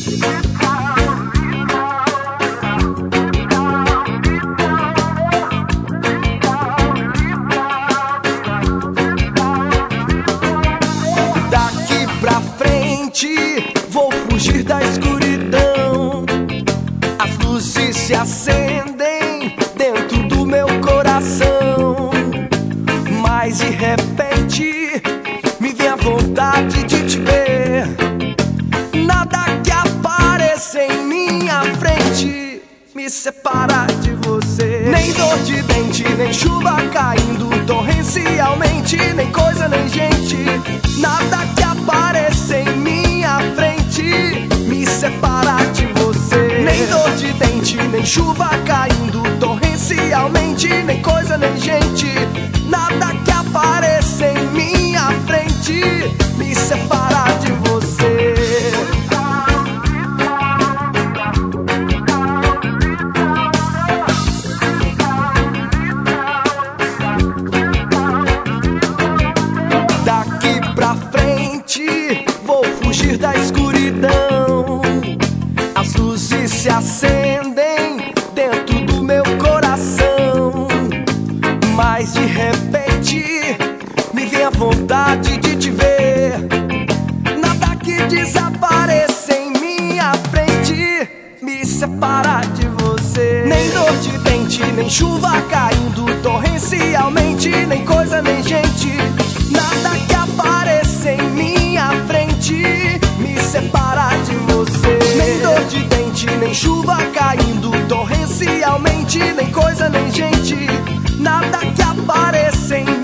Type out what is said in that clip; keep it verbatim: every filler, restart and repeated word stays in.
Daqui pra frente vou fugir da escuridão. As luzes se acendem dentro do meu coração, mas de repente me vem a vontade de te ver. Nada que apareça em minha frente me separa de você. Nem dor de dente, nem chuva caindo torrencialmente, nem coisa nem gente. Nada que apareça em minha frente me separa de você. Nem dor de dente, nem chuva caindo torrencialmente, nem coisa nem gente. Nada que apareça em minha frente me separa de você. Daqui pra frente vou fugir da escuridão. As luzes se acendem dentro do meu coração, mas de repente me vem a vontade de te ver. Nada que desapareça em minha frente me separa de você. Nem dor de dente, nem chuva caindo torrencialmente, nem coisa nem gente. Nada que apareça em minha frente me separa de você. Nem dor de dente, nem chuva caindo torrencialmente, nem coisa nem gente. Nada que apareça em